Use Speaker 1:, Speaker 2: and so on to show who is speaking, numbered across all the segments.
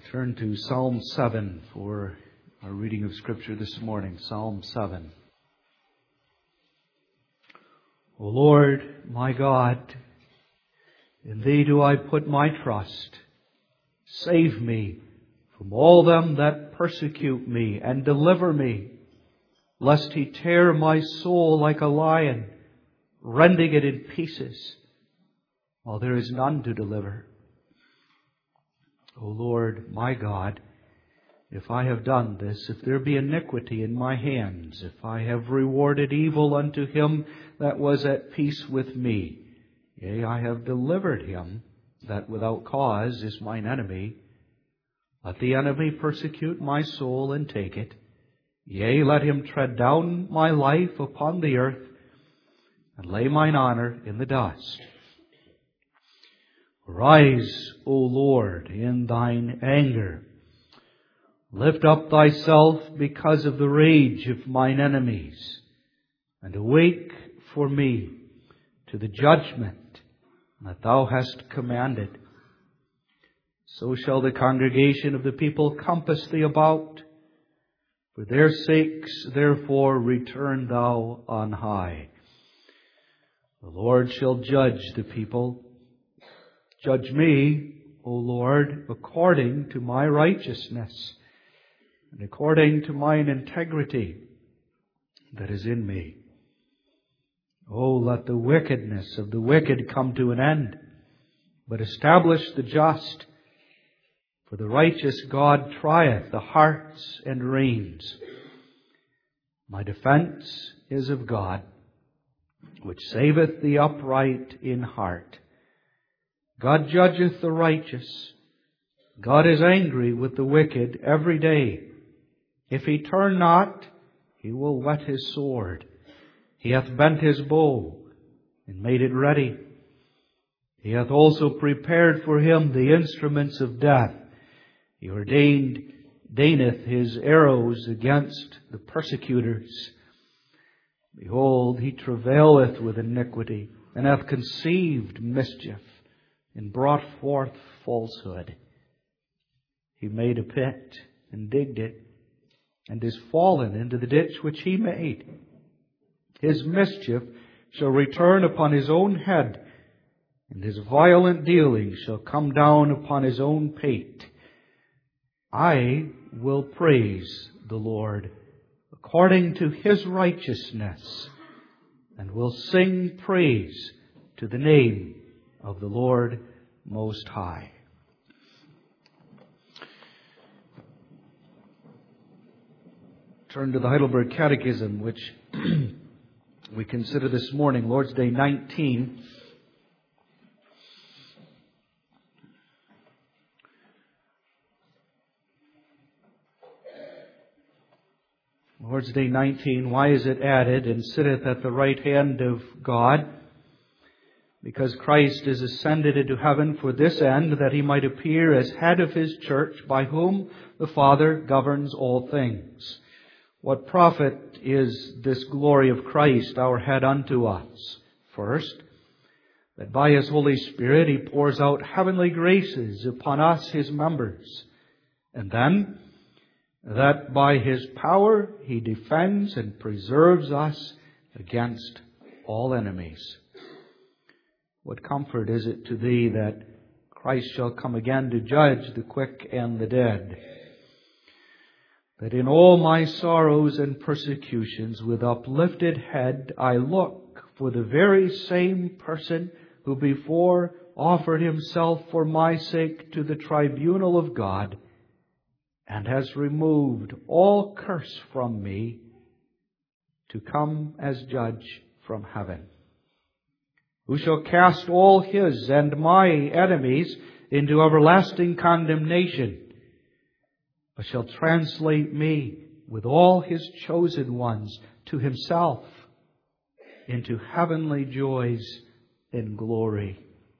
Speaker 1: Turn to Psalm 7 for our reading of Scripture this morning. Psalm 7. O Lord, my God, in Thee do I put my trust. Save me from all them that persecute me, and deliver me, lest He tear my soul like a lion, rending it in pieces, while there is none to deliver. O Lord, my God, if I have done this, if there be iniquity in my hands, if I have rewarded evil unto him that was at peace with me, yea, I have delivered him that without cause is mine enemy, let the enemy persecute my soul and take it. Yea, let him tread down my life upon the earth, and lay mine honor in the dust. Arise, O Lord, in Thine anger. Lift up Thyself because of the rage of mine enemies, and awake for me to the judgment that Thou hast commanded. So shall the congregation of the people compass Thee about. For their sakes, therefore, return Thou on high. The Lord shall judge the people. Judge me, O Lord, according to my righteousness, and according to mine integrity that is in me. O let the wickedness of the wicked come to an end, but establish the just. For the righteous God trieth the hearts and reins. My defense is of God, which saveth the upright in heart. God judgeth the righteous. God is angry with the wicked every day. If he turn not, he will whet his sword. He hath bent his bow and made it ready. He hath also prepared for him the instruments of death. He ordaineth his arrows against the persecutors. Behold, he travaileth with iniquity, and hath conceived mischief, and brought forth falsehood. He made a pit, and digged it, and is fallen into the ditch which he made. His mischief shall return upon his own head, and his violent dealing shall come down upon his own pate. I will praise the Lord according to His righteousness, and will sing praise to the name of the Lord Most High. Turn to the Heidelberg Catechism, which we consider this morning, Lord's Day 19. Lord's Day 19, why is it added, and sitteth at the right hand of God? Because Christ is ascended into heaven for this end, that He might appear as head of His church, by whom the Father governs all things. What profit is this glory of Christ, our head, unto us? First, that by His Holy Spirit He pours out heavenly graces upon us, His members. And then, that by His power He defends and preserves us against all enemies. What comfort is it to thee that Christ shall come again to judge the quick and the dead? That in all my sorrows and persecutions with uplifted head I look for the very same person who before offered Himself for my sake to the tribunal of God, and has removed all curse from me, to come as judge from heaven, who shall cast all His and my enemies into everlasting condemnation, but shall translate me with all His chosen ones to Himself into heavenly joys and glory.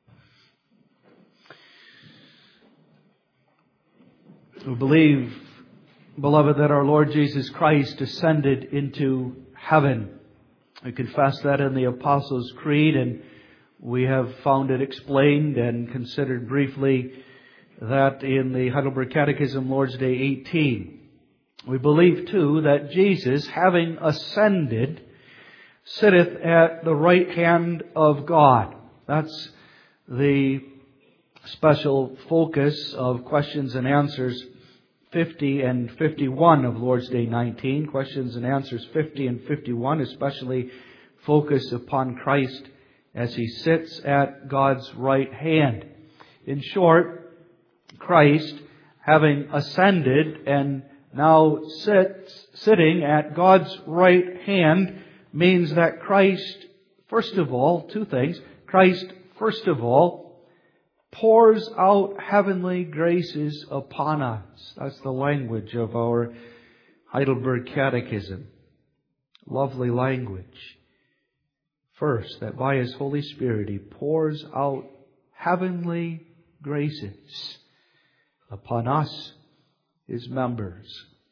Speaker 1: We believe, beloved, that our Lord Jesus Christ ascended into heaven. We confess that in the Apostles' Creed, and we have found it explained and considered briefly that in the Heidelberg Catechism, Lord's Day 18. We believe too that Jesus, having ascended, sitteth at the right hand of God. That's the special focus of questions and answers 50 and 51 of Lord's Day 19. Questions and answers 50 and 51 especially focus upon Christ as He sits at God's right hand. In short, Christ, having ascended and now sitting at God's right hand, means that Christ, first of all, two things. Christ, first of all, pours out heavenly graces upon us. That's the language of our Heidelberg Catechism. Lovely language. First, that by His Holy Spirit He pours out heavenly graces upon us, His members.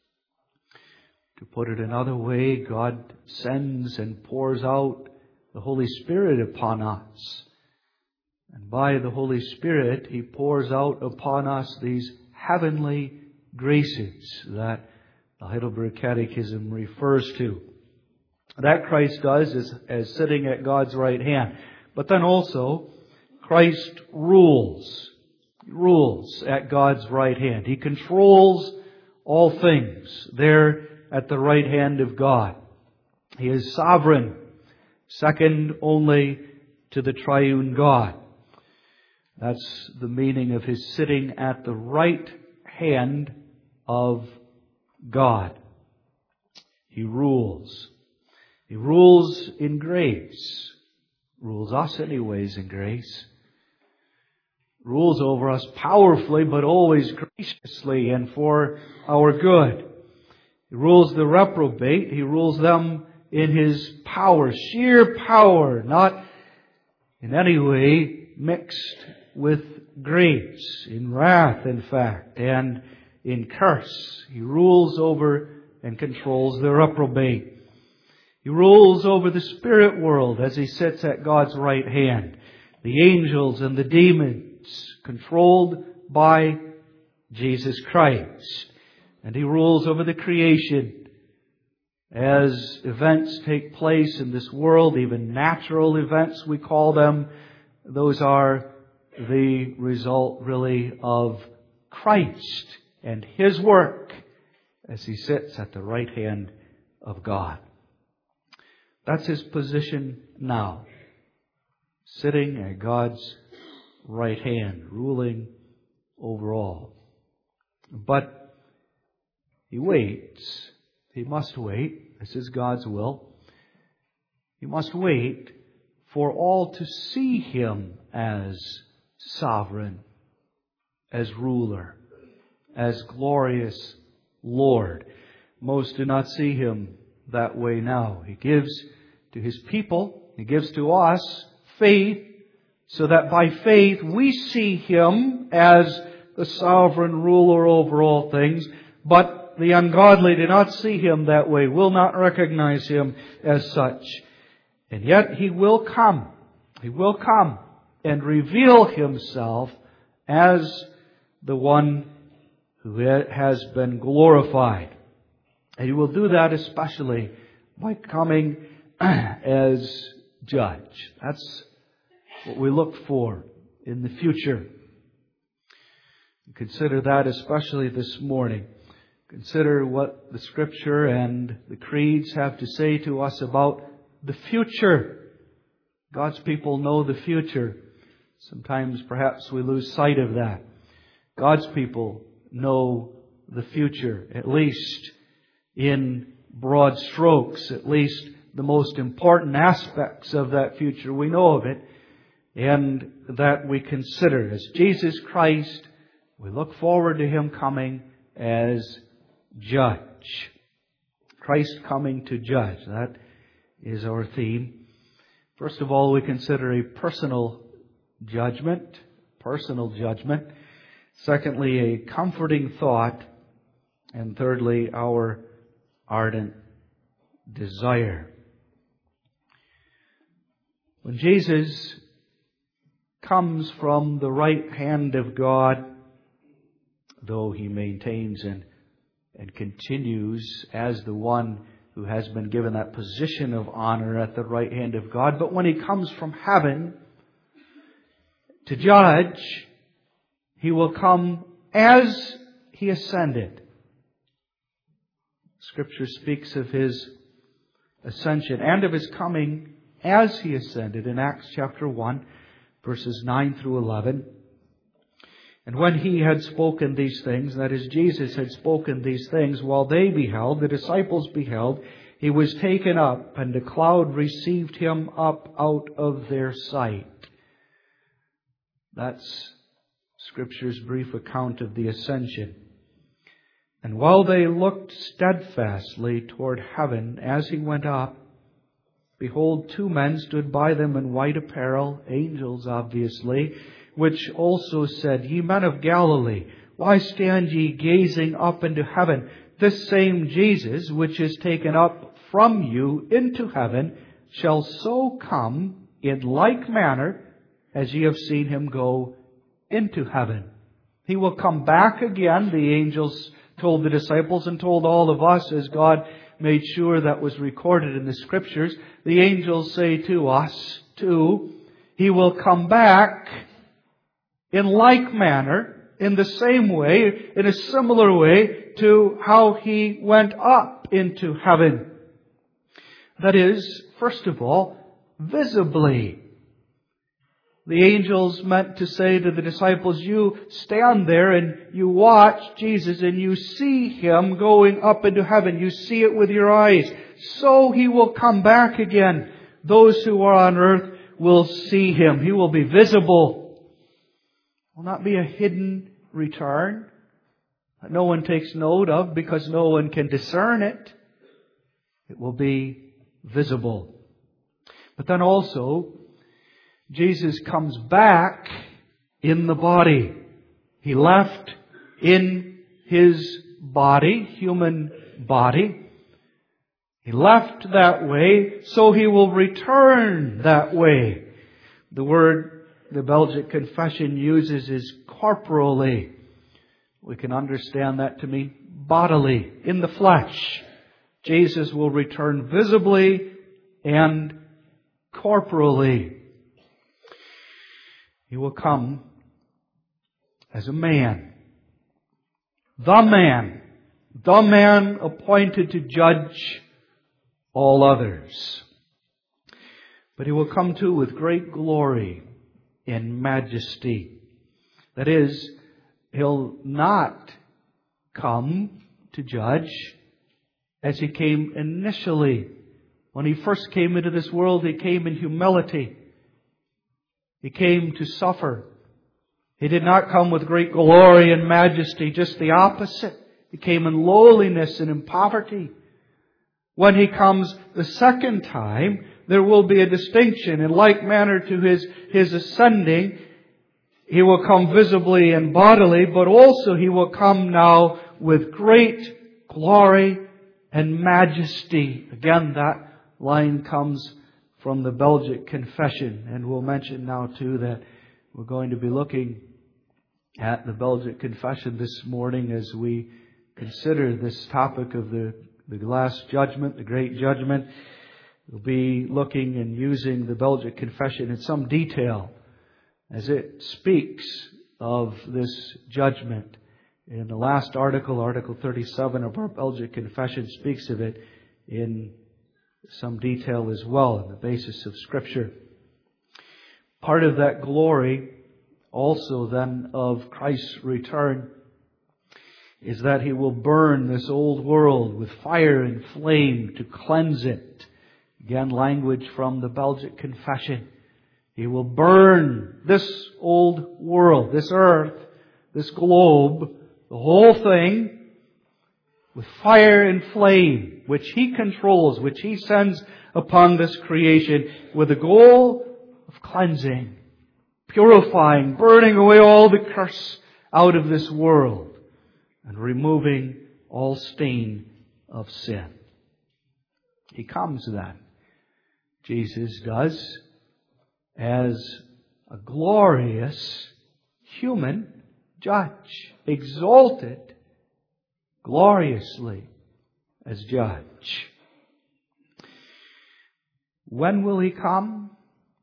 Speaker 1: To put it another way, God sends and pours out the Holy Spirit upon us. And by the Holy Spirit, He pours out upon us these heavenly graces that the Heidelberg Catechism refers to. That Christ does as sitting at God's right hand. But then also, Christ rules. He rules at God's right hand. He controls all things there at the right hand of God. He is sovereign, second only to the triune God. That's the meaning of His sitting at the right hand of God. He rules. He rules in grace. Rules us anyways in grace. Rules over us powerfully, but always graciously and for our good. He rules the reprobate. He rules them in His power, sheer power, not in any way mixed with grace, in wrath, in fact, and in curse. He rules over and controls the reprobate. He rules over the spirit world as He sits at God's right hand. The angels and the demons, controlled by Jesus Christ. And He rules over the creation. As events take place in this world, even natural events we call them, those are the result really of Christ and His work as He sits at the right hand of God. That's His position now. Sitting at God's right hand, ruling over all. But He waits. He must wait. This is God's will. He must wait for all to see Him as sovereign, as ruler, as glorious Lord. Most do not see Him that way now. He gives to His people, He gives to us faith, so that by faith we see Him as the sovereign ruler over all things. But the ungodly do not see Him that way, will not recognize Him as such. And yet He will come. He will come and reveal Himself as the one who has been glorified. And He will do that especially by coming as judge. That's what we look for in the future. Consider that especially this morning. Consider what the Scripture and the creeds have to say to us about the future. God's people know the future. Sometimes perhaps we lose sight of that. God's people know the future, at least in broad strokes, at least the most important aspects of that future. We know of it, and that we consider. As Jesus Christ, we look forward to Him coming as judge. Christ coming to judge. That is our theme. First of all, we consider a personal judgment. Secondly, a comforting thought. And thirdly, our ardent desire. When Jesus comes from the right hand of God, though He maintains and continues as the one who has been given that position of honor at the right hand of God. But when He comes from heaven to judge, He will come as He ascended. Scripture speaks of His ascension and of His coming as He ascended in Acts chapter 1, verses 9 through 11. And when He had spoken these things, that is, Jesus had spoken these things, while they beheld, the disciples beheld, He was taken up, and a cloud received Him up out of their sight. That's Scripture's brief account of the ascension. And while they looked steadfastly toward heaven as He went up, behold, 2 men stood by them in white apparel, angels obviously, which also said, Ye men of Galilee, why stand ye gazing up into heaven? This same Jesus, which is taken up from you into heaven, shall so come in like manner as ye have seen Him go into heaven. He will come back again, the angels told the disciples and told all of us, as God made sure that was recorded in the Scriptures. The angels say to us, too, He will come back in like manner, in the same way, in a similar way to how He went up into heaven. That is, first of all, visibly. The angels meant to say to the disciples, you stand there and you watch Jesus and you see Him going up into heaven. You see it with your eyes. So He will come back again. Those who are on earth will see Him. He will be visible. It will not be a hidden return that no one takes note of because no one can discern it. It will be visible. But then also, Jesus comes back in the body. He left in His body, human body. He left that way, so He will return that way. The word the Belgic Confession uses is corporally. We can understand that to mean bodily, in the flesh. Jesus will return visibly and corporally. He will come as a man. The man appointed to judge all others. But He will come too with great glory and majesty. That is, He'll not come to judge as He came initially. When He first came into this world, He came in humility. He came to suffer. He did not come with great glory and majesty, just the opposite. He came in lowliness and in poverty. When He comes the second time, there will be a distinction. In like manner to His ascending, He will come visibly and bodily, but also He will come now with great glory and majesty. Again, that line comes from the Belgic Confession. And we'll mention now too that we're going to be looking at the Belgic Confession this morning as we consider this topic of the last judgment, the great judgment. We'll be looking and using the Belgic Confession in some detail as it speaks of this judgment. In the last article, Article 37 of our Belgic Confession, speaks of it in some detail as well, on the basis of Scripture. Part of that glory also then of Christ's return is that He will burn this old world with fire and flame to cleanse it. Again, language from the Belgic Confession. He will burn this old world, this earth, this globe, the whole thing, with fire and flame, which He controls, which He sends upon this creation, with the goal of cleansing, purifying, burning away all the curse out of this world, and removing all stain of sin. He comes then, Jesus does, as a glorious human judge, exalted gloriously as judge. When will He come?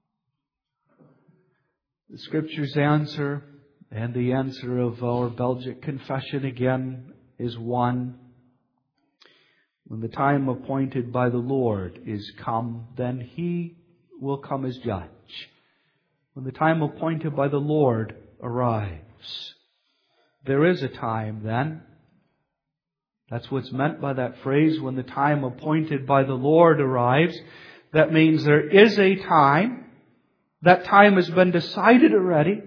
Speaker 1: The Scriptures answer, and the answer of our Belgic confession again, is one. When the time appointed by the Lord is come, then He will come as judge. When the time appointed by the Lord arrives. There is a time then. That's what's meant by that phrase, when the time appointed by the Lord arrives. That means there is a time. That time has been decided already.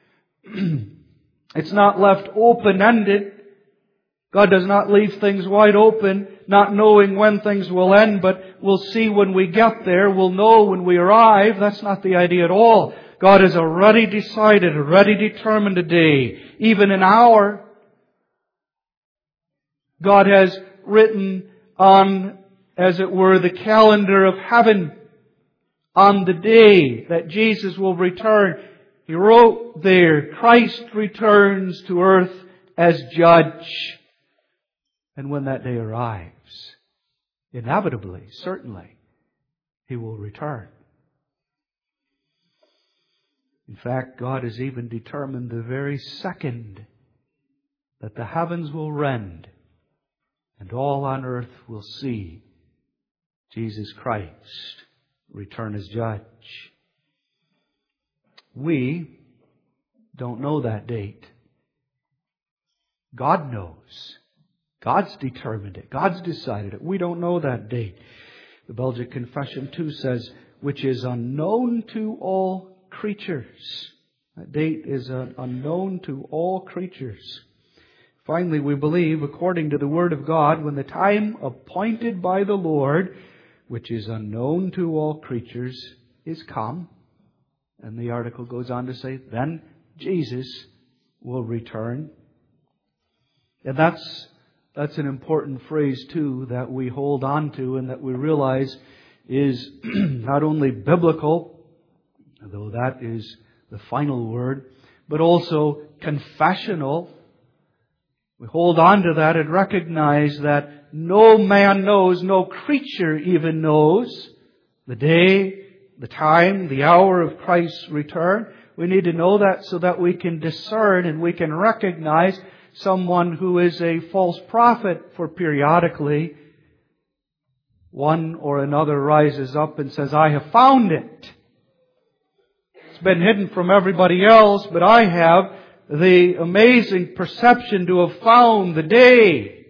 Speaker 1: It's not left open-ended. God does not leave things wide open, not knowing when things will end, but we'll see when we get there. We'll know when we arrive. That's not the idea at all. God has already decided, already determined a day, even an hour. God has written on, as it were, the calendar of heaven, on the day that Jesus will return. He wrote there, Christ returns to earth as judge. And when that day arrives, inevitably, certainly, He will return. In fact, God has even determined the very second that the heavens will rend and all on earth will see Jesus Christ return as judge. We don't know that date. God knows. God's determined it. God's decided it. We don't know that date. The Belgic Confession too says, which is unknown to all creatures. That date is unknown to all creatures. Finally, we believe, according to the Word of God, when the time appointed by the Lord, which is unknown to all creatures, is come, and the article goes on to say, then Jesus will return. And that's an important phrase too that we hold on to and that we realize is not only biblical, though that is the final word, but also confessional. We hold on to that and recognize that no man knows, no creature even knows the day, the time, the hour of Christ's return. We need to know that so that we can discern and we can recognize someone who is a false prophet, for periodically one or another rises up and says, I have found it. It's been hidden from everybody else, but I have the amazing perception to have found the day.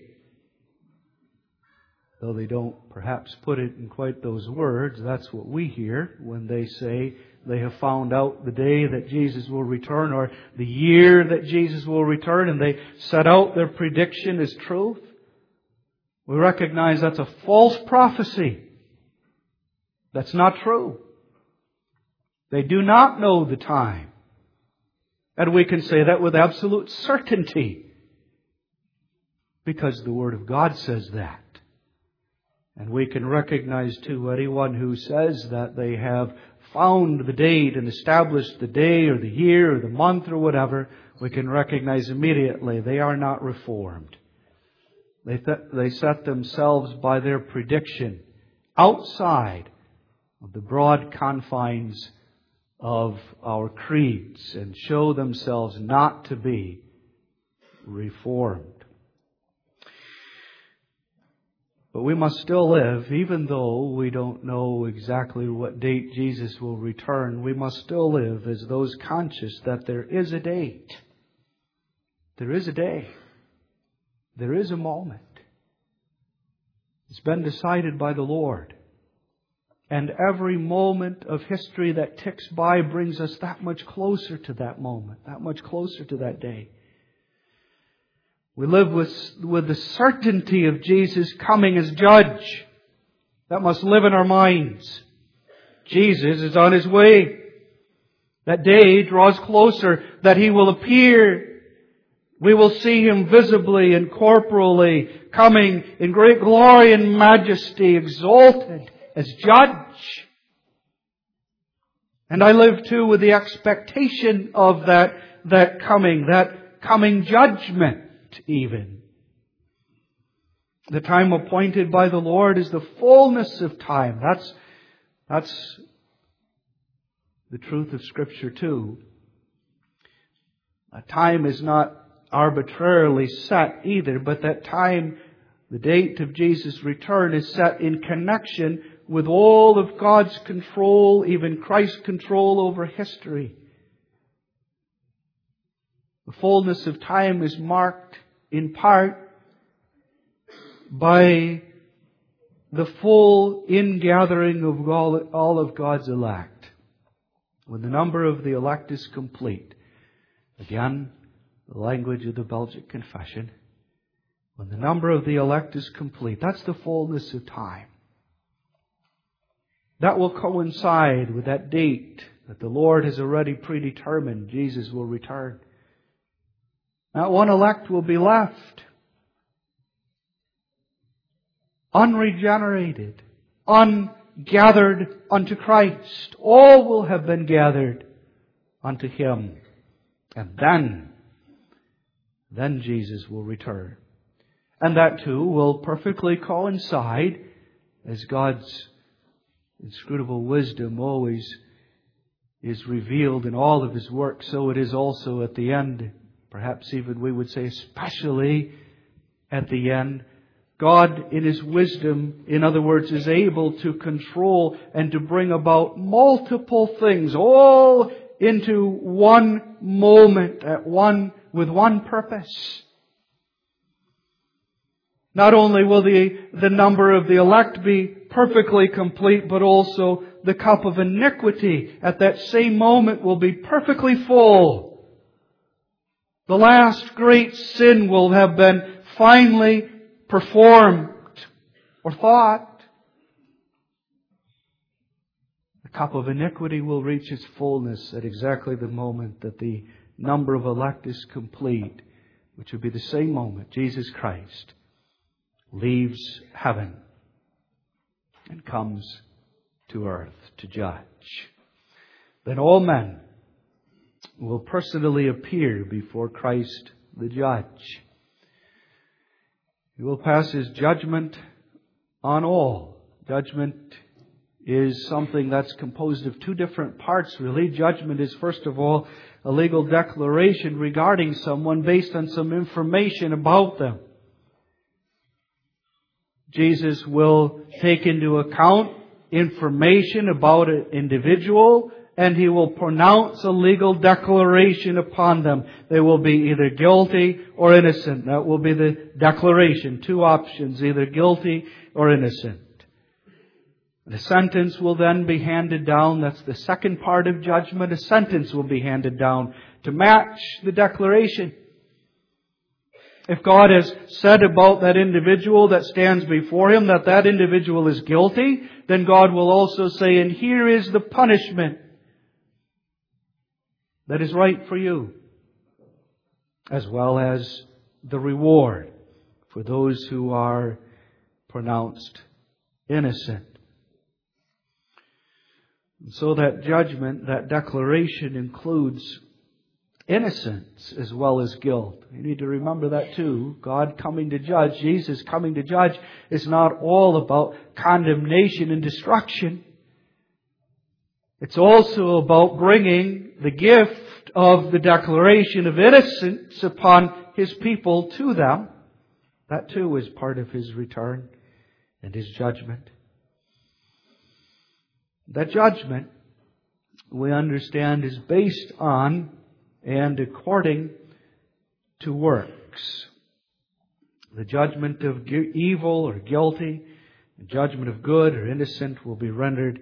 Speaker 1: Though they don't perhaps put it in quite those words, that's what we hear when they say they have found out the day that Jesus will return or the year that Jesus will return, and they set out their prediction as truth. We recognize that's a false prophecy. That's not true. They do not know the time. And we can say that with absolute certainty because the Word of God says that. And we can recognize too anyone who says that they have found the date and established the day or the year or the month or whatever, we can recognize immediately they are not reformed. They set themselves by their prediction outside of the broad confines of our creeds and show themselves not to be reformed. But we must still live, even though we don't know exactly what date Jesus will return, we must still live as those conscious that there is a date. There is a day. There is a moment. It's been decided by the Lord. And every moment of history that ticks by brings us that much closer to that moment, that much closer to that day. We live with the certainty of Jesus coming as judge. That must live in our minds. Jesus is on His way. That day draws closer that He will appear. We will see Him visibly and corporally coming in great glory and majesty, exalted as judge. And I live too with the expectation of that coming, that coming judgment even. The time appointed by the Lord is the fullness of time. That's the truth of Scripture too. A time is not arbitrarily set either, but that time, the date of Jesus' return, is set in connection with all of God's control, even Christ's control over history. The fullness of time is marked in part by the full ingathering of all of God's elect. When the number of the elect is complete, again, the language of the Belgic Confession, when the number of the elect is complete, that's the fullness of time. That will coincide with that date that the Lord has already predetermined. Jesus will return. Not one elect will be left unregenerated, ungathered unto Christ. All will have been gathered unto Him. And then Jesus will return. And that too will perfectly coincide, as God's inscrutable wisdom always is revealed in all of His work, so it is also at the end. Perhaps even we would say especially at the end. God in His wisdom, in other words, is able to control and to bring about multiple things all into one moment, with one purpose. Not only will the number of the elect be perfectly complete, but also the cup of iniquity at that same moment will be perfectly full. The last great sin will have been finally performed or thought. The cup of iniquity will reach its fullness at exactly the moment that the number of elect is complete, which will be the same moment Jesus Christ leaves heaven and comes to earth to judge. Then all men will personally appear before Christ the judge. He will pass His judgment on all. Judgment is something that's composed of two different parts, really. Judgment is, first of all, a legal declaration regarding someone based on some information about them. Jesus will take into account information about an individual, and He will pronounce a legal declaration upon them. They will be either guilty or innocent. That will be the declaration. Two options, either guilty or innocent. The sentence will then be handed down. That's the second part of judgment. A sentence will be handed down to match the declaration. If God has said about that individual that stands before Him that that individual is guilty, then God will also say, and here is the punishment that is right for you, as well as the reward for those who are pronounced innocent. And so that judgment, that declaration includes innocence as well as guilt. You need to remember that too. God coming to judge, Jesus coming to judge, is not all about condemnation and destruction. It's also about bringing the gift of the declaration of innocence upon His people to them. That too is part of His return and His judgment. That judgment, we understand, is based on and according to works. The judgment of evil or guilty, the judgment of good or innocent will be rendered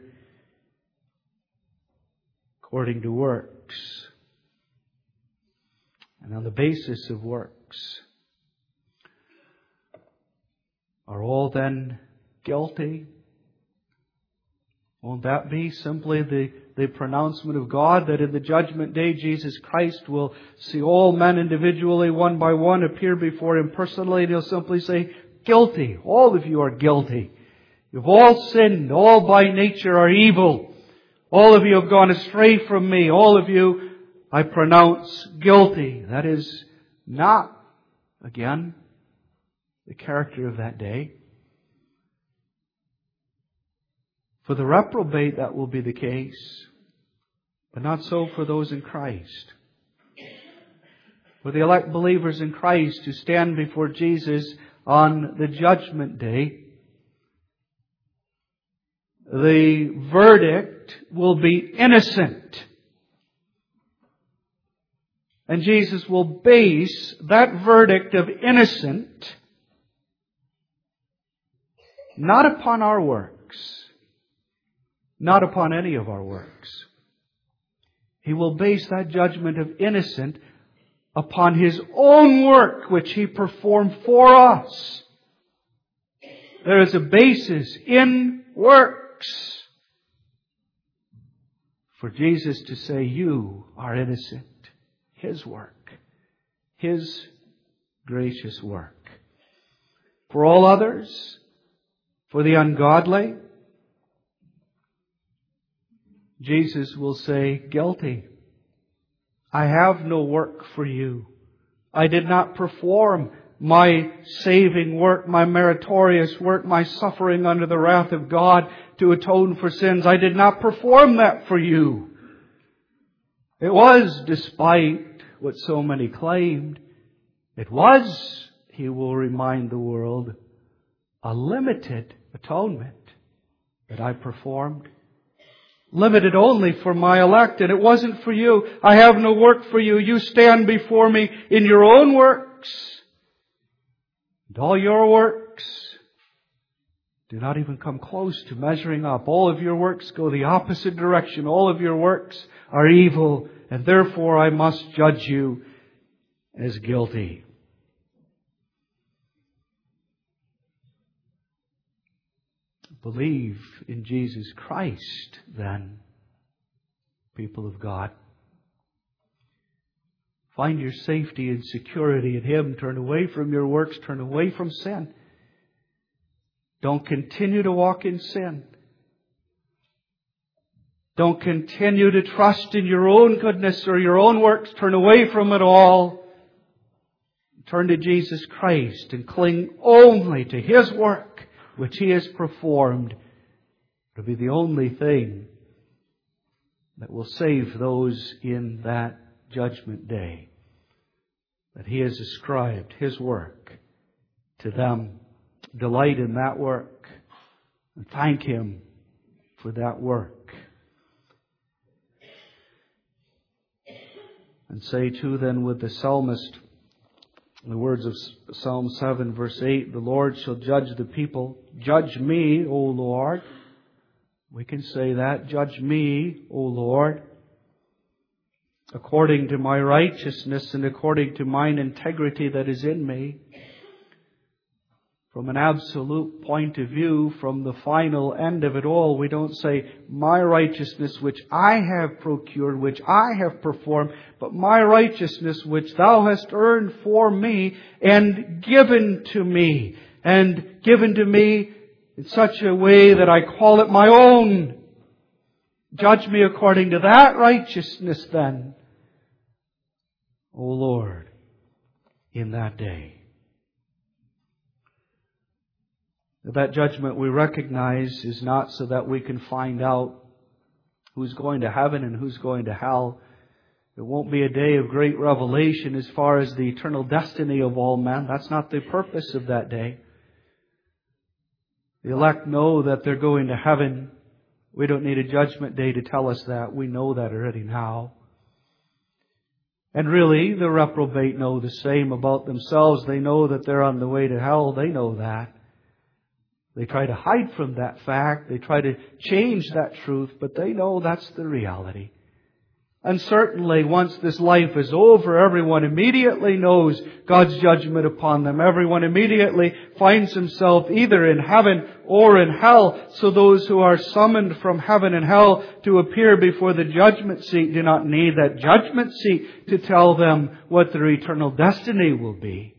Speaker 1: according to works. And on the basis of works, are all then guilty? Won't that be simply the pronouncement of God that in the judgment day Jesus Christ will see all men individually, one by one, appear before Him personally, and He'll simply say, guilty. All of you are guilty. You've all sinned. All by nature are evil. All of you have gone astray from me. All of you I pronounce guilty. That is not, again, the character of that day. For the reprobate, that will be the case, but not so for those in Christ. For the elect believers in Christ who stand before Jesus on the judgment day, the verdict will be innocent. And Jesus will base that verdict of innocent not upon our works, not upon any of our works. He will base that judgment of innocent upon His own work which He performed for us. There is a basis in works for Jesus to say, you are innocent. His work. His gracious work. For all others, for the ungodly, Jesus will say, guilty. I have no work for you. I did not perform my saving work, my meritorious work, my suffering under the wrath of God to atone for sins. I did not perform that for you. It was, despite what so many claimed, it was, He will remind the world, a limited atonement that I performed. Limited only for my elect, and it wasn't for you. I have no work for you. You stand before me in your own works. And all your works do not even come close to measuring up. All of your works go the opposite direction. All of your works are evil, and therefore I must judge you as guilty. Believe in Jesus Christ, then, people of God. Find your safety and security in Him. Turn away from your works. Turn away from sin. Don't continue to walk in sin. Don't continue to trust in your own goodness or your own works. Turn away from it all. Turn to Jesus Christ and cling only to His work, which He has performed. It'll be the only thing that will save those in that judgment day. That He has ascribed His work to them. Delight in that work and thank Him for that work. And say too then with the psalmist, in the words of Psalm 7 verse 8, the Lord shall judge the people. Judge me, O Lord. We can say that. Judge me, O Lord, according to my righteousness and according to mine integrity that is in me. From an absolute point of view, from the final end of it all, we don't say, my righteousness which I have procured, which I have performed, but my righteousness which Thou hast earned for me and given to me. And given to me in such a way that I call it my own. Judge me according to that righteousness then, O Lord, in that day. That judgment we recognize is not so that we can find out who's going to heaven and who's going to hell. It won't be a day of great revelation as far as the eternal destiny of all men. That's not the purpose of that day. The elect know that they're going to heaven. We don't need a judgment day to tell us that. We know that already now. And really, the reprobate know the same about themselves. They know that they're on the way to hell. They know that. They try to hide from that fact. They try to change that truth, but they know that's the reality. And certainly, once this life is over, everyone immediately knows God's judgment upon them. Everyone immediately finds himself either in heaven or in hell. So those who are summoned from heaven and hell to appear before the judgment seat do not need that judgment seat to tell them what their eternal destiny will be.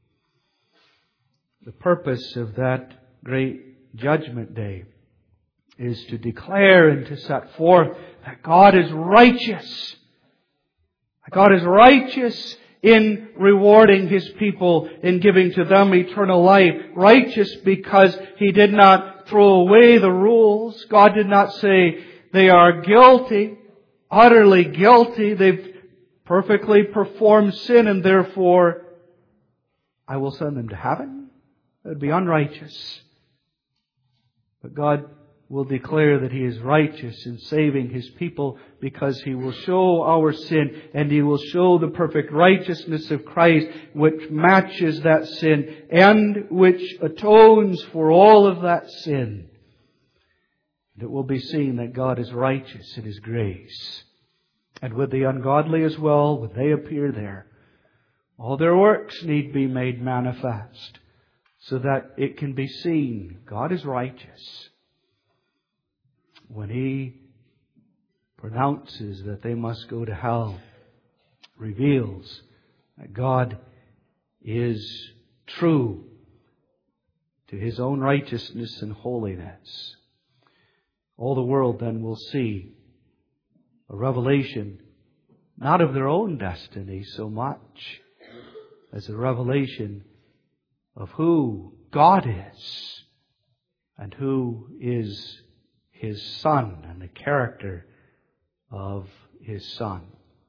Speaker 1: The purpose of that great judgment day is to declare and to set forth that God is righteous. God is righteous in rewarding His people, in giving to them eternal life. Righteous because He did not throw away the rules. God did not say they are guilty, utterly guilty. They've perfectly performed sin and therefore I will send them to heaven. That would be unrighteous. But God will declare that He is righteous in saving His people because He will show our sin and He will show the perfect righteousness of Christ which matches that sin and which atones for all of that sin. And it will be seen that God is righteous in His grace. And with the ungodly as well, when they appear there, all their works need be made manifest so that it can be seen God is righteous. When He pronounces that they must go to hell, reveals that God is true to His own righteousness and holiness. All the world then will see a revelation not of their own destiny so much as a revelation of who God is and who is His Son and the character of His Son.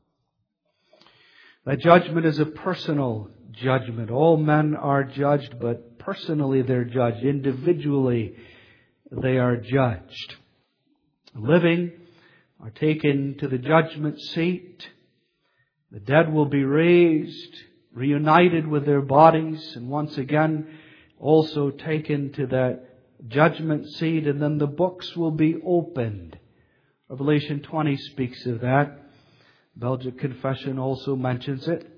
Speaker 1: That judgment is a personal judgment. All men are judged, but personally they're judged. Individually they are judged. Living are taken to the judgment seat. The dead will be raised, reunited with their bodies, and once again also taken to that judgment seat, and then the books will be opened. Revelation 20 speaks of that. Belgic Confession also mentions it.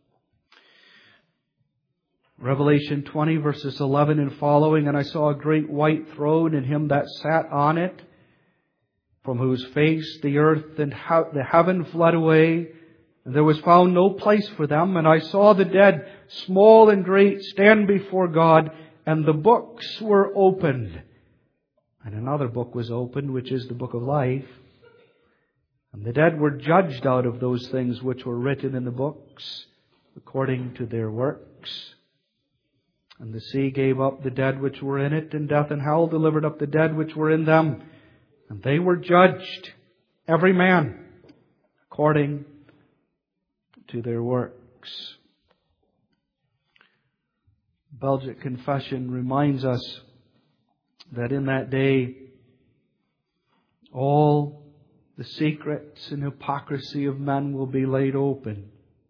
Speaker 1: Revelation 20 verses 11 and following, "And I saw a great white throne and Him that sat on it, from whose face the earth and the heaven fled away, and there was found no place for them. And I saw the dead, small and great, stand before God, and the books were opened. And another book was opened, which is the book of life. And the dead were judged out of those things which were written in the books, according to their works. And the sea gave up the dead which were in it, and death and hell delivered up the dead which were in them. And they were judged, every man, according to their works." Belgic Confession reminds us that in that day, all the secrets and hypocrisy of men will be laid open.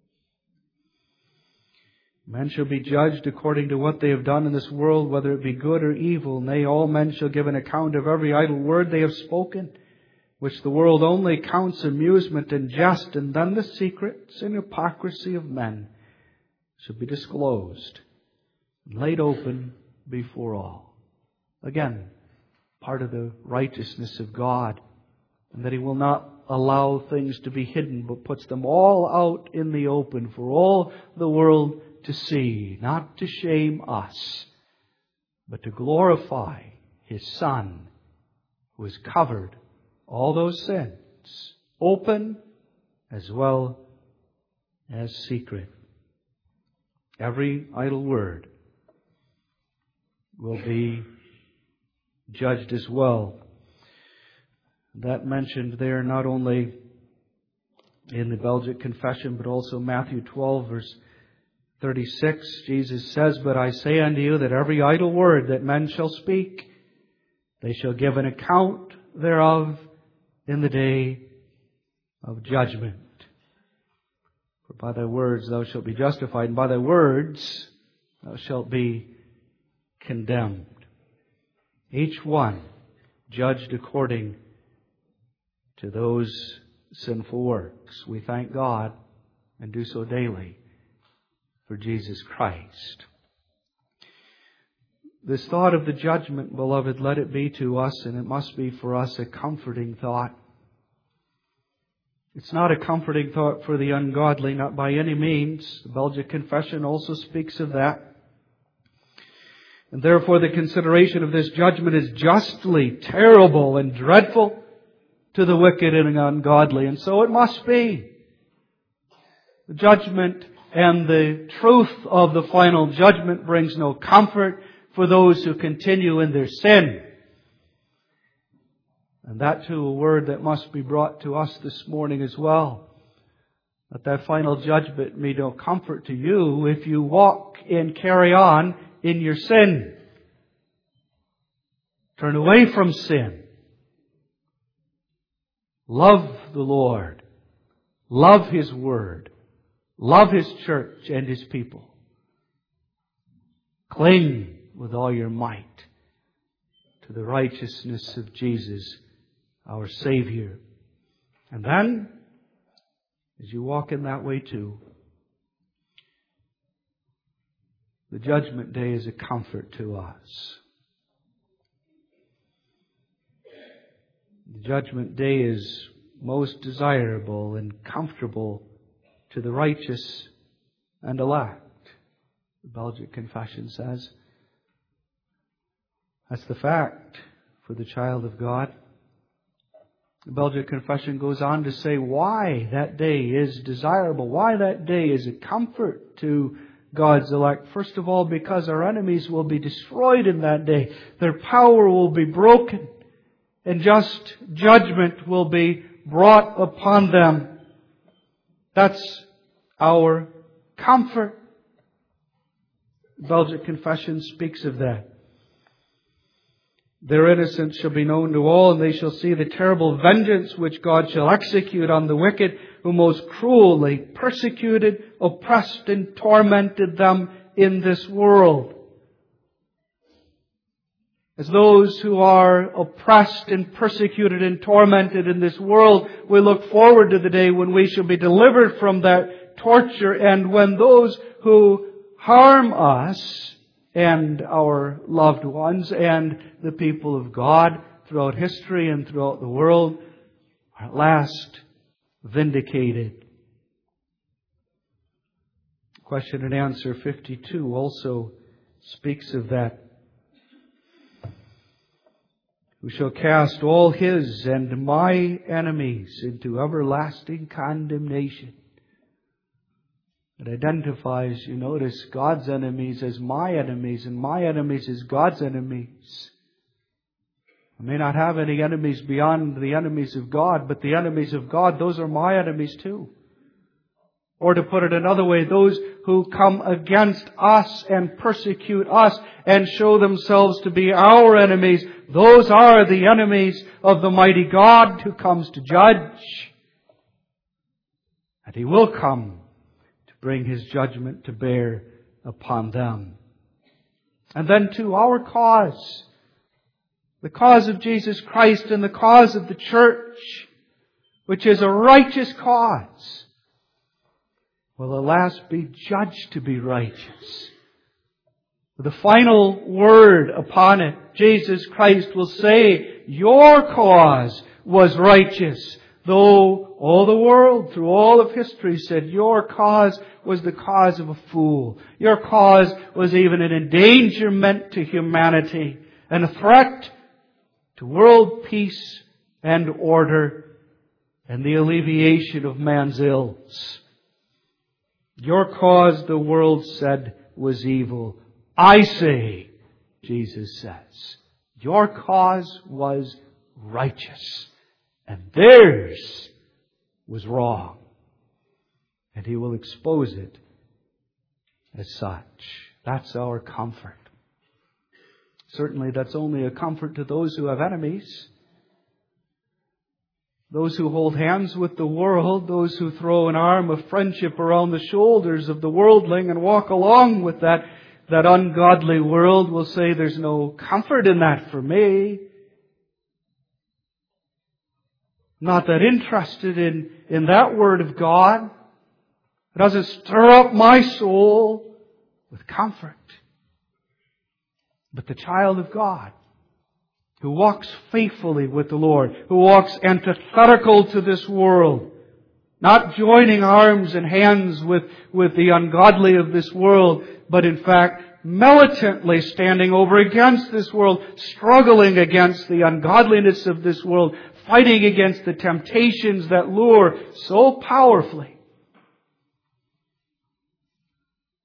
Speaker 1: Men shall be judged according to what they have done in this world, whether it be good or evil. Nay, all men shall give an account of every idle word they have spoken, which the world only counts amusement and jest. And then the secrets and hypocrisy of men shall be disclosed and laid open before all. Again, part of the righteousness of God, and that He will not allow things to be hidden, but puts them all out in the open for all the world to see, not to shame us, but to glorify His Son, who has covered all those sins, open as well as secret. Every idle word will be judged as well. That mentioned there not only in the Belgic Confession, but also Matthew 12, verse 36, Jesus says, "But I say unto you that every idle word that men shall speak, they shall give an account thereof in the day of judgment. For by thy words thou shalt be justified, and by thy words thou shalt be condemned." Each one judged according to those sinful works. We thank God and do so daily for Jesus Christ. This thought of the judgment, beloved, let it be to us, and it must be for us, a comforting thought. It's not a comforting thought for the ungodly, not by any means. The Belgic Confession also speaks of that. And therefore the consideration of this judgment is justly terrible and dreadful to the wicked and ungodly. And so it must be. The judgment and the truth of the final judgment brings no comfort for those who continue in their sin. And that too, a word that must be brought to us this morning as well. That final judgment may no comfort to you if you walk and carry on in your sin. Turn away from sin. Love the Lord. Love His Word. Love His church and His people. Cling with all your might to the righteousness of Jesus, our Savior. And then, as you walk in that way too, the judgment day is a comfort to us. The judgment day is most desirable and comfortable to the righteous and elect. The Belgic Confession says that's the fact for the child of God. The Belgic Confession goes on to say why that day is desirable, why that day is a comfort to God's elect. First of all, because our enemies will be destroyed in that day. Their power will be broken, and just judgment will be brought upon them. That's our comfort. The Belgic Confession speaks of that. Their innocence shall be known to all, and they shall see the terrible vengeance which God shall execute on the wicked, who most cruelly persecuted, oppressed, and tormented them in this world. As those who are oppressed and persecuted and tormented in this world, we look forward to the day when we shall be delivered from that torture, and when those who harm us and our loved ones and the people of God throughout history and throughout the world are at last vindicated. Question and answer 52 also speaks of that. Who shall cast all his and my enemies into everlasting condemnation. It identifies, you notice, God's enemies as my enemies, and my enemies as God's enemies. I may not have any enemies beyond the enemies of God, but the enemies of God, those are my enemies too. Or to put it another way, those who come against us and persecute us and show themselves to be our enemies, those are the enemies of the mighty God who comes to judge. And He will come to bring His judgment to bear upon them. And then too, our cause, the cause of Jesus Christ and the cause of the church, which is a righteous cause, will at last be judged to be righteous. The final word upon it, Jesus Christ will say, your cause was righteous. Though all the world, through all of history, said your cause was the cause of a fool. Your cause was even an endangerment to humanity and a threat to world peace and order and the alleviation of man's ills. Your cause, the world said, was evil. I say, Jesus says, your cause was righteous, and theirs was wrong. And He will expose it as such. That's our comfort. Certainly that's only a comfort to those who have enemies. Those who hold hands with the world, those who throw an arm of friendship around the shoulders of the worldling and walk along with that ungodly world will say, there's no comfort in that for me. I'm not that interested in that Word of God. It doesn't stir up my soul with comfort. But the child of God, who walks faithfully with the Lord, who walks antithetical to this world, not joining arms and hands with the ungodly of this world, but in fact militantly standing over against this world, struggling against the ungodliness of this world, fighting against the temptations that lure so powerfully.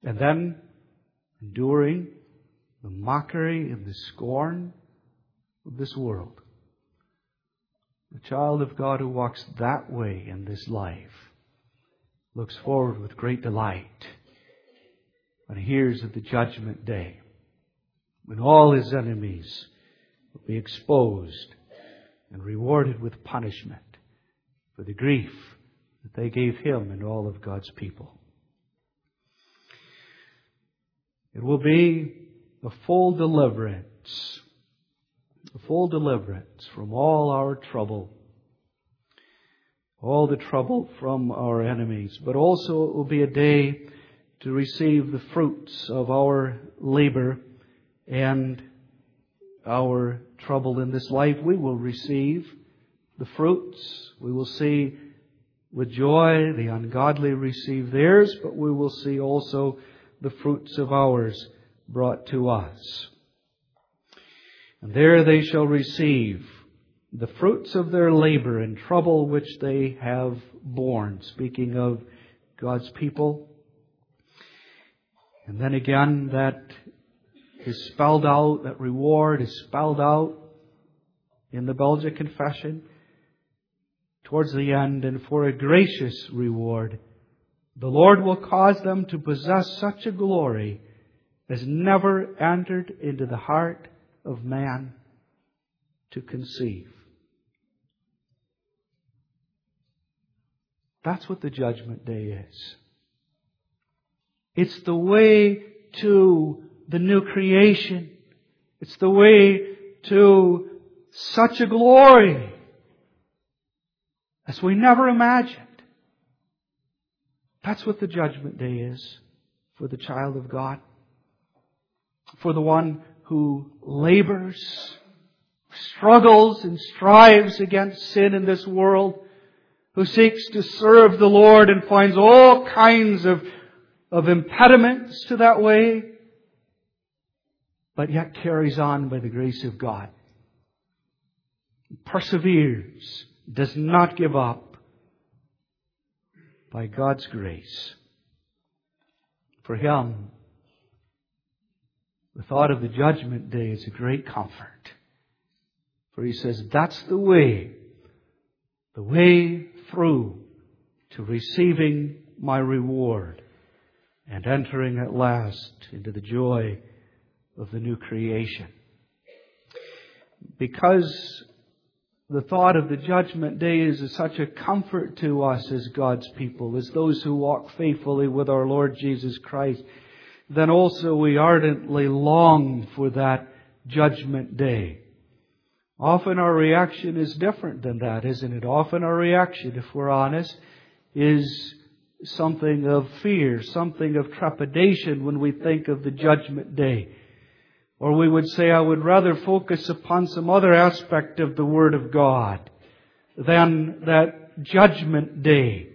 Speaker 1: and then enduring the mockery and the scorn of this world. The child of God who walks that way in this life looks forward with great delight when he hears of the judgment day, when all his enemies will be exposed and rewarded with punishment for the grief that they gave him and all of God's people. It will be a full deliverance from all our trouble, all the trouble from our enemies, but also it will be a day to receive the fruits of our labor and our trouble in this life. We will receive the fruits. We will see with joy the ungodly receive theirs, but we will see also the fruits of ours brought to us. And there they shall receive the fruits of their labor and trouble which they have borne. Speaking of God's people. And then again, that is spelled out, that reward is spelled out in the Belgic Confession towards the end. And for a gracious reward, the Lord will cause them to possess such a glory as never entered into the heart of man to conceive. That's what the judgment day is. It's the way to the new creation. It's the way to such a glory as we never imagined. That's what the judgment day is for the child of God. For the one who labors, struggles and strives against sin in this world, who seeks to serve the Lord and finds all kinds of impediments to that way, but yet carries on by the grace of God. Perseveres, does not give up by God's grace. For him, the thought of the judgment day is a great comfort. For he says, that's the way through to receiving my reward and entering at last into the joy of the new creation. Because the thought of the judgment day is such a comfort to us as God's people, as those who walk faithfully with our Lord Jesus Christ, then also we ardently long for that judgment day. Often our reaction is different than that, isn't it? Often our reaction, if we're honest, is something of fear, something of trepidation when we think of the judgment day. Or we would say, I would rather focus upon some other aspect of the Word of God than that judgment day.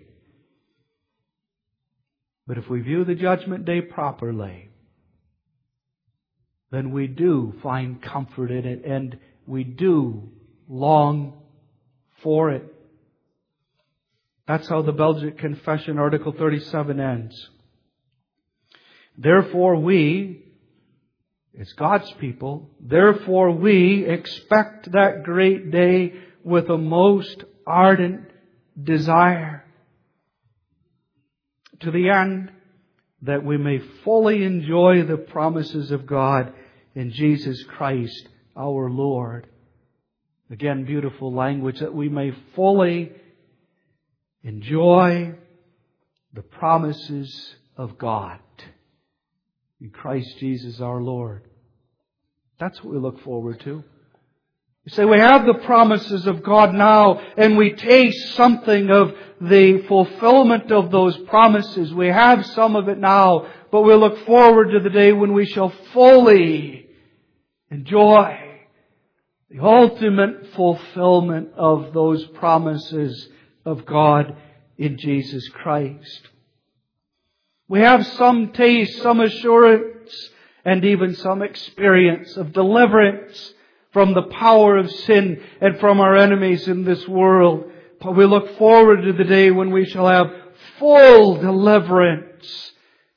Speaker 1: But if we view the judgment day properly, then we do find comfort in it and we do long for it. That's how the Belgic Confession, Article 37, ends. Therefore we, as God's people, therefore we expect that great day with a most ardent desire, to the end that we may fully enjoy the promises of God in Jesus Christ our Lord. Again, beautiful language, that we may fully enjoy the promises of God in Christ Jesus our Lord. That's what we look forward to. You say we have the promises of God now and we taste something of the fulfillment of those promises. We have some of it now, but we look forward to the day when we shall fully enjoy the ultimate fulfillment of those promises of God in Jesus Christ. We have some taste, some assurance, and even some experience of deliverance from the power of sin and from our enemies in this world. But we look forward to the day when we shall have full deliverance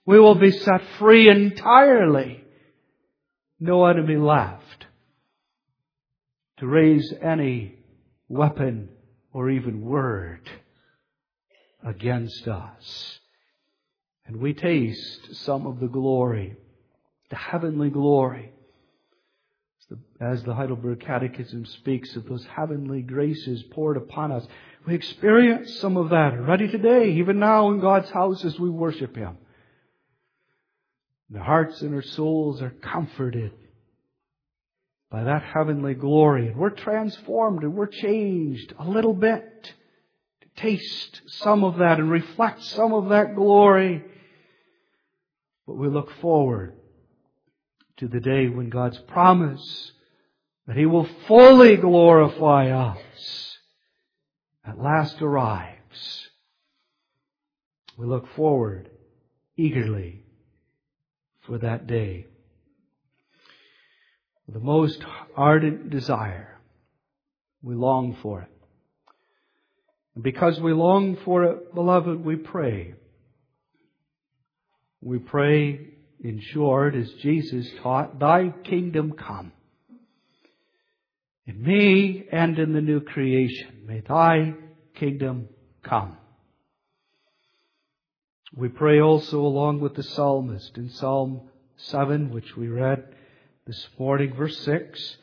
Speaker 1: We will be set free entirely. No enemy left to raise any weapon or even word against us. And we taste some of the glory, the heavenly glory. As the Heidelberg Catechism speaks of those heavenly graces poured upon us, we experience some of that already today, even now in God's house as we worship Him. And our hearts and our souls are comforted by that heavenly glory. And we're transformed and we're changed a little bit to taste some of that and reflect some of that glory. But we look forward to the day when God's promise that He will fully glorify us at last arrives. We look forward eagerly for that day. With the most ardent desire, we long for it. And because we long for it, beloved, we pray. We pray, in short, as Jesus taught, Thy kingdom come. In me and in the new creation, may Thy kingdom come. We pray also along with the psalmist in Psalm 7, which we read this morning, verse 6.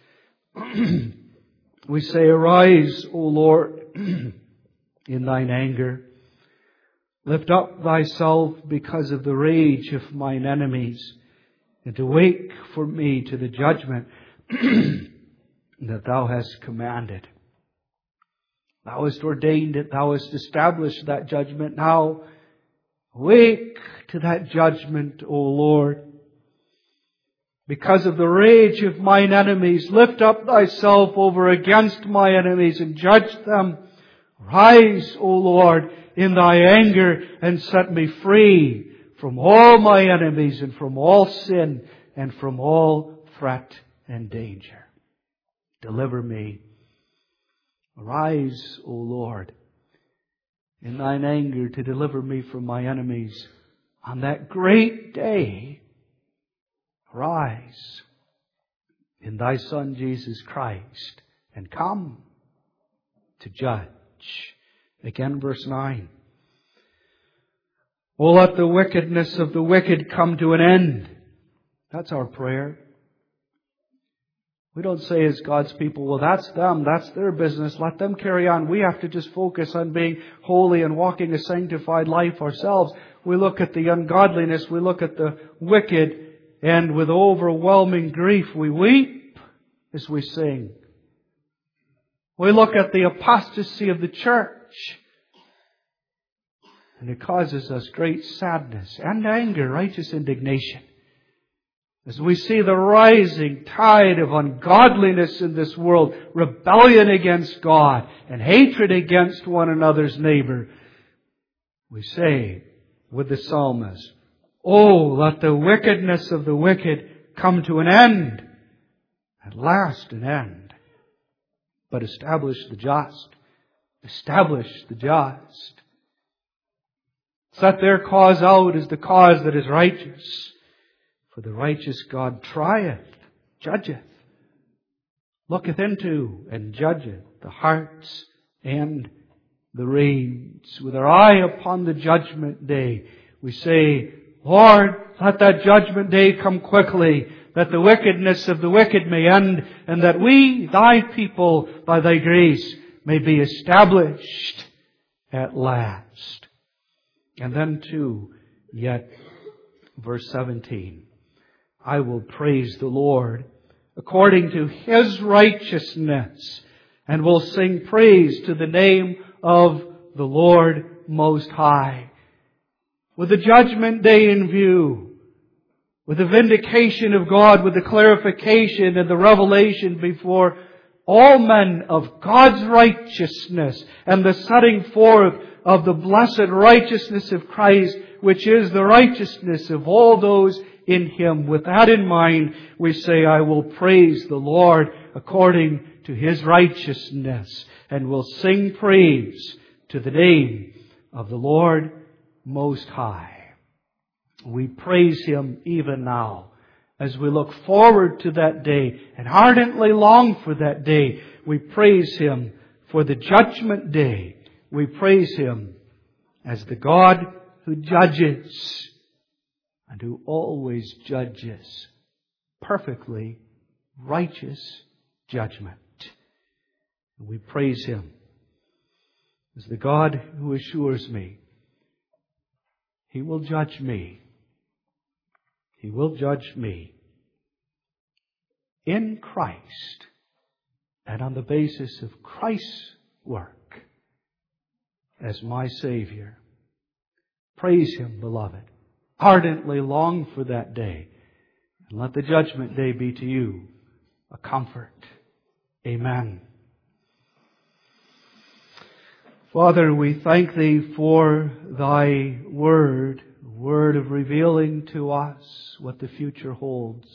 Speaker 1: We say, Arise, O Lord, in Thine anger. Lift up Thyself because of the rage of mine enemies, and awake for me to the judgment that Thou hast commanded. Thou hast ordained it. Thou hast established that judgment. Now, awake to that judgment, O Lord. Because of the rage of mine enemies, lift up Thyself over against my enemies and judge them. Rise, O Lord, in Thy anger and set me free from all my enemies and from all sin and from all threat and danger. Deliver me. Arise, O Lord, in Thine anger to deliver me from my enemies on that great day. Arise in Thy Son Jesus Christ and come to judge. Again, verse 9. Oh, let the wickedness of the wicked come to an end. That's our prayer. We don't say as God's people, well, that's them, that's their business, let them carry on. We have to just focus on being holy and walking a sanctified life ourselves. We look at the ungodliness, we look at the wicked, and with overwhelming grief we weep as we sing. We look at the apostasy of the church, and it causes us great sadness and anger, righteous indignation, as we see the rising tide of ungodliness in this world, rebellion against God and hatred against one another's neighbor. We say with the psalmist, Oh, let the wickedness of the wicked come to an end, at last an end. But establish the just. Establish the just. Set their cause out as the cause that is righteous. For the righteous God trieth, judgeth, looketh into and judgeth the hearts and the reins. With our eye upon the judgment day, we say, Lord, let that judgment day come quickly, that the wickedness of the wicked may end, and that we, Thy people, by Thy grace, may be established at last. And then too, yet, verse 17, I will praise the Lord according to His righteousness, and will sing praise to the name of the Lord Most High. With the judgment day in view, with the vindication of God, with the clarification and the revelation before all men of God's righteousness and the setting forth of the blessed righteousness of Christ, which is the righteousness of all those in Him. With that in mind, we say, I will praise the Lord according to His righteousness, and will sing praise to the name of the Lord Most High. We praise Him even now as we look forward to that day and ardently long for that day. We praise Him for the judgment day. We praise Him as the God who judges and who always judges perfectly righteous judgment. We praise Him as the God who assures me He will judge me. He will judge me in Christ and on the basis of Christ's work as my Savior. Praise Him, beloved. Ardently long for that day. And let the judgment day be to you a comfort. Amen. Father, we thank Thee for Thy Word, word of revealing to us what the future holds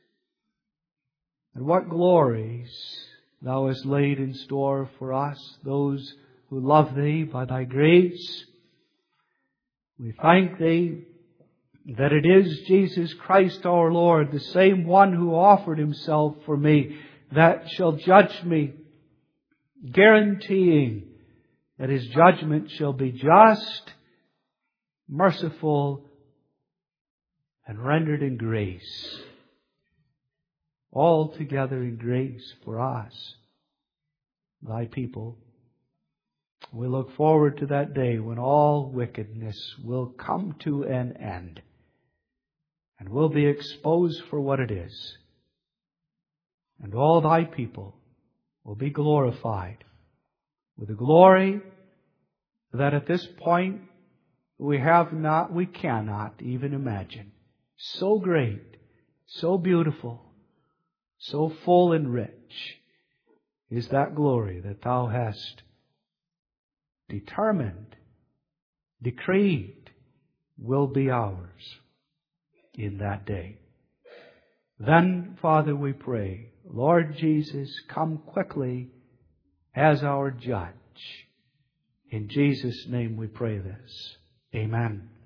Speaker 1: and what glories Thou hast laid in store for us, those who love Thee by Thy grace. We thank Thee that it is Jesus Christ our Lord, the same one who offered Himself for me, that shall judge me, guaranteeing that His judgment shall be just, merciful, and rendered in grace. Altogether in grace for us, Thy people. We look forward to that day when all wickedness will come to an end and will be exposed for what it is. And all Thy people will be glorified with a glory that at this point we cannot even imagine. So great, so beautiful, so full and rich is that glory that Thou hast determined, decreed, will be ours in that day. Then, Father, we pray, Lord Jesus, come quickly as our judge. In Jesus' name we pray this. Amen.